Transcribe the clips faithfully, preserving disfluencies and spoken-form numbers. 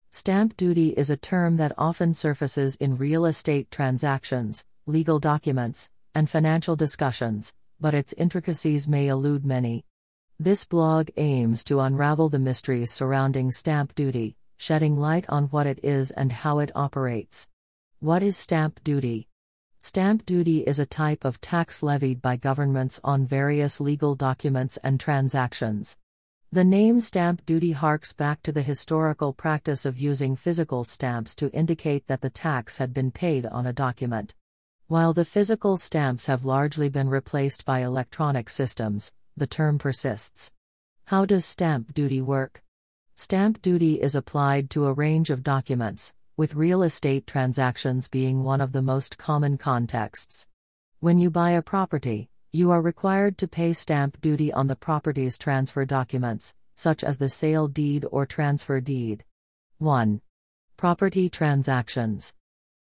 Stamp duty is a term that often surfaces in real estate transactions, legal documents, and financial discussions, but its intricacies may elude many. This blog aims to unravel the mysteries surrounding stamp duty, shedding light on what it is and how it operates. What is stamp duty? Stamp duty is a type of tax levied by governments on various legal documents and transactions. The name stamp duty harks back to the historical practice of using physical stamps to indicate that the tax had been paid on a document. While the physical stamps have largely been replaced by electronic systems, the term persists. How does stamp duty work? Stamp duty is applied to a range of documents, with real estate transactions being one of the most common contexts. When you buy a property, you are required to pay stamp duty on the property's transfer documents, such as the sale deed or transfer deed. one. Property transactions.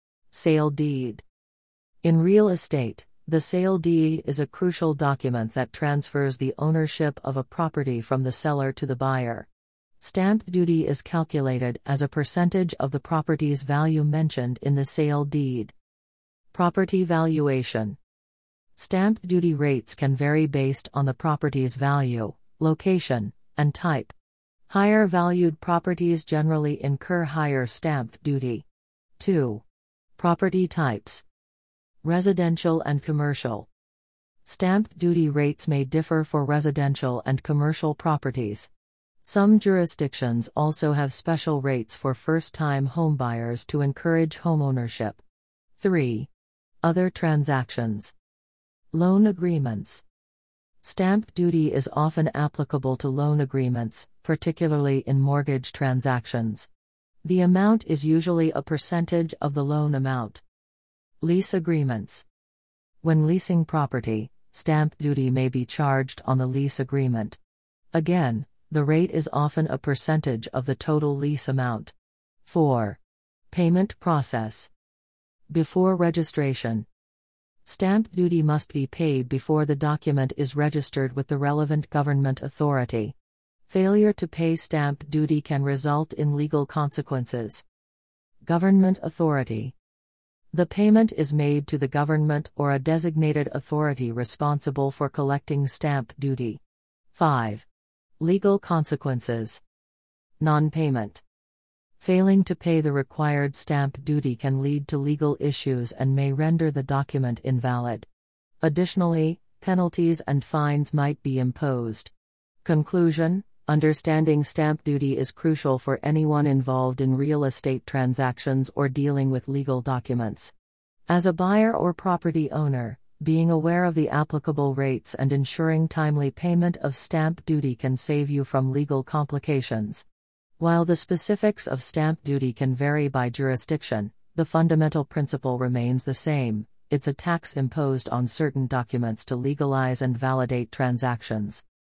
Sale deed. In real estate, the sale deed is a crucial document that transfers the ownership of a property from the seller to the buyer. Stamp duty is calculated as a percentage of the property's value mentioned in the sale deed. Property valuation. Stamp duty rates can vary based on the property's value, location, and type. Higher valued properties generally incur higher stamp duty. two. Property types. Residential and commercial. Stamp duty rates may differ for residential and commercial properties. Some jurisdictions also have special rates for first-time homebuyers to encourage homeownership. three. Other transactions. Loan agreements. Stamp duty is often applicable to loan agreements, particularly in mortgage transactions. The amount is usually a percentage of the loan amount. Lease agreements. When leasing property, stamp duty may be charged on the lease agreement. Again, the rate is often a percentage of the total lease amount. four. Payment process. Before registration. Stamp duty must be paid before the document is registered with the relevant government authority. Failure to pay stamp duty can result in legal consequences. Government authority. The payment is made to the government or a designated authority responsible for collecting stamp duty. five. Legal consequences. Non-payment. Failing to pay the required stamp duty can lead to legal issues and may render the document invalid. Additionally, penalties and fines might be imposed. Conclusion: understanding stamp duty is crucial for anyone involved in real estate transactions or dealing with legal documents. As a buyer or property owner, being aware of the applicable rates and ensuring timely payment of stamp duty can save you from legal complications. While the specifics of stamp duty can vary by jurisdiction, the fundamental principle remains the same: it's a tax imposed on certain documents to legalize and validate transactions.